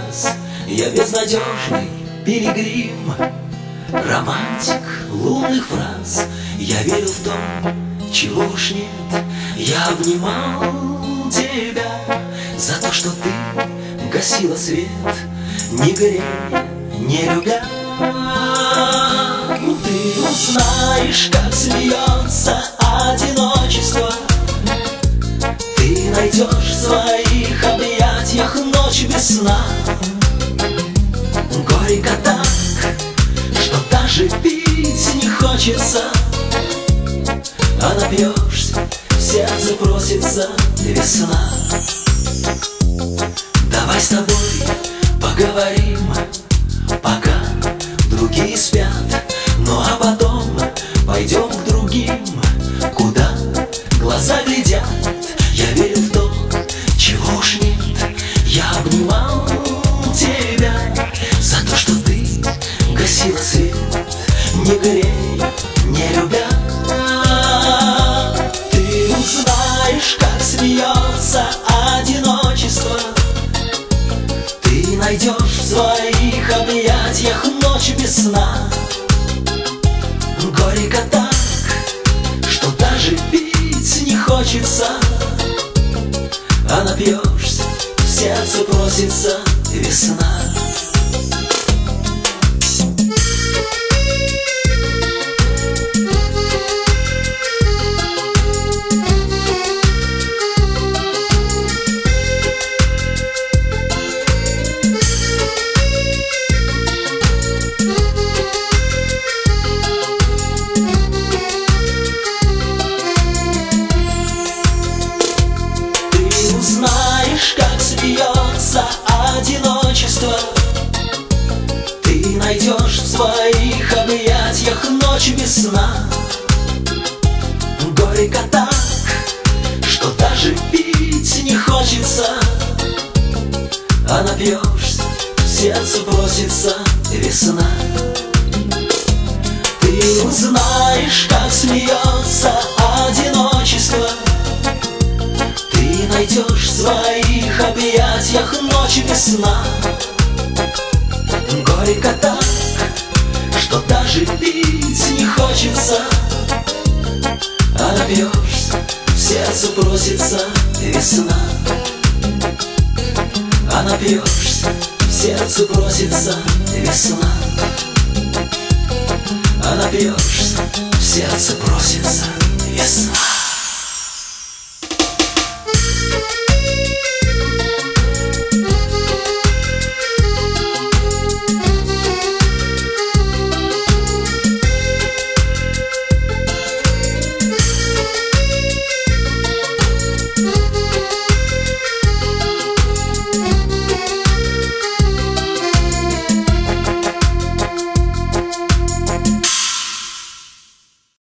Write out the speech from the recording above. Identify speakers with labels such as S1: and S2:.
S1: раз я безнадежный пилигрим, романтик лунных фраз. Я верил в то, чего уж нет. Я обнимал тебя за то, что ты гасила свет, не грея, не любя. Ты узнаешь, как смеется одиночество. Ты найдешь в своих объятиях ночь без сна. Горько так, что даже пить не хочется. А напьешься, в сердце просится весна. Давай с тобой поговорим, пока другие спят. Ну а потом пойдем к другим, куда глаза глядят. Я верю в то, чего уж нет. Я обнимал тебя за то, что ты гасила свет, не грея, не любя. Ты узнаешь, как смеется одиночество. Ты найдешь в своих объятиях ночь без сна. Горько так, что даже пить не хочется. А напьешься, в сердце просится весна. Знаешь, как смеется одиночество. Ты найдешь в своих объятиях ночь без сна. Горько так, что даже пить не хочется. А напьешься, в сердце просится весна. Ты узнаешь, как смеется одиночество. Ты найдешь в своих объятиях ночь без сна. Горько так, что даже пить не хочется. А напьешься, в сердце просится весна. А напьешься, в сердце просится весна. А напьешься, в сердце просится весна.